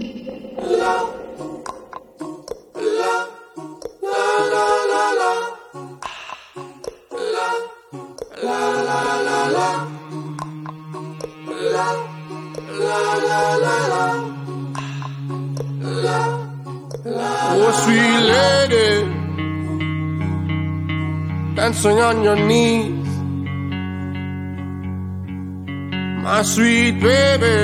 Oh, sweet lady, dancing on your knees, my sweet baby.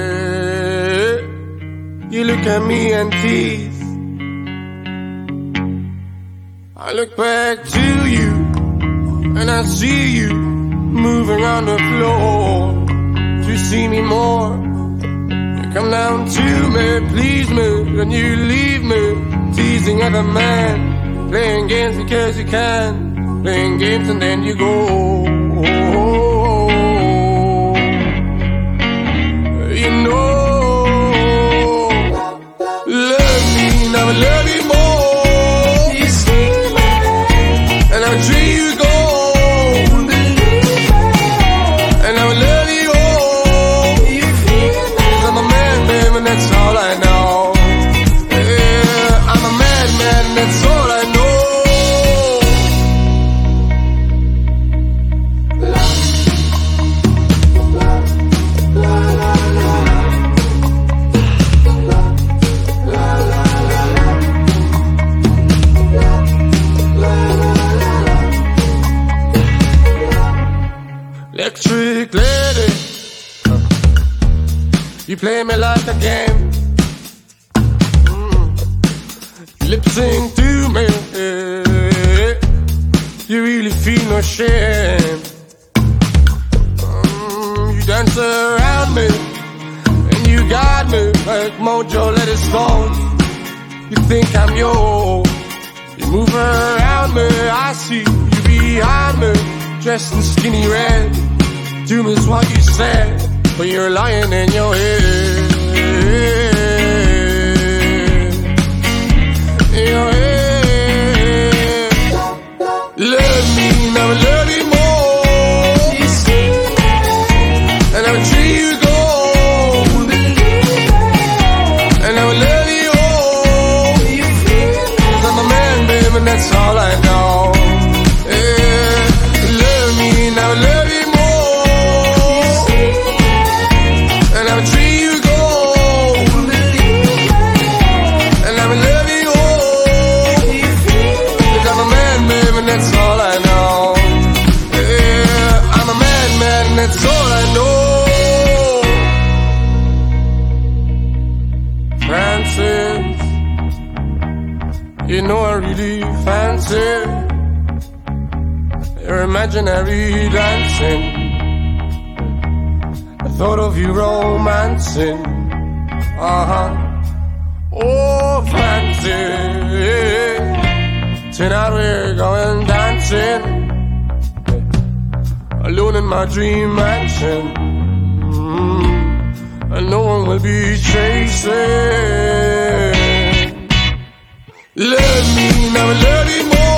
You look at me and tease. I look back to you and I see you moving on the floor. To see me more, you come down to me, please me, and you leave me teasing other man, playing games because you can, playing games and then you go. You know, love me, never love you more. You see me, and I'll treat you gold, and I will love you all. You feel me? 'Cause I'm a man, baby, and that's all I know. Yeah, I'm a madman, and that's all I know. Electric lady, you play me like a game. Lip sync to me, you really feel no shame. You dance around me, and you got me like Mojo let it stone. You think I'm yours, you move around me, I see you behind me, dressed in skinny red. Do me what you said, but you're lying in your head. In your head. Love me, never love you more. You see me, and I will treat you gold, and I will love you all. You feel me? 'Cause I'm a man, baby, and that's all I know. Yeah. Love me, never love you more. Treat you gold, and I will love you all. 'Cause I'm a man, baby, and that's all I know. Yeah, I'm a madman, and that's all I know. Francis, you know I really fancy your imaginary dancing. Thought of you romancing, oh Francis, tonight we're going dancing, alone in my dream mansion, and no one will be chasing. Love me, never love you more.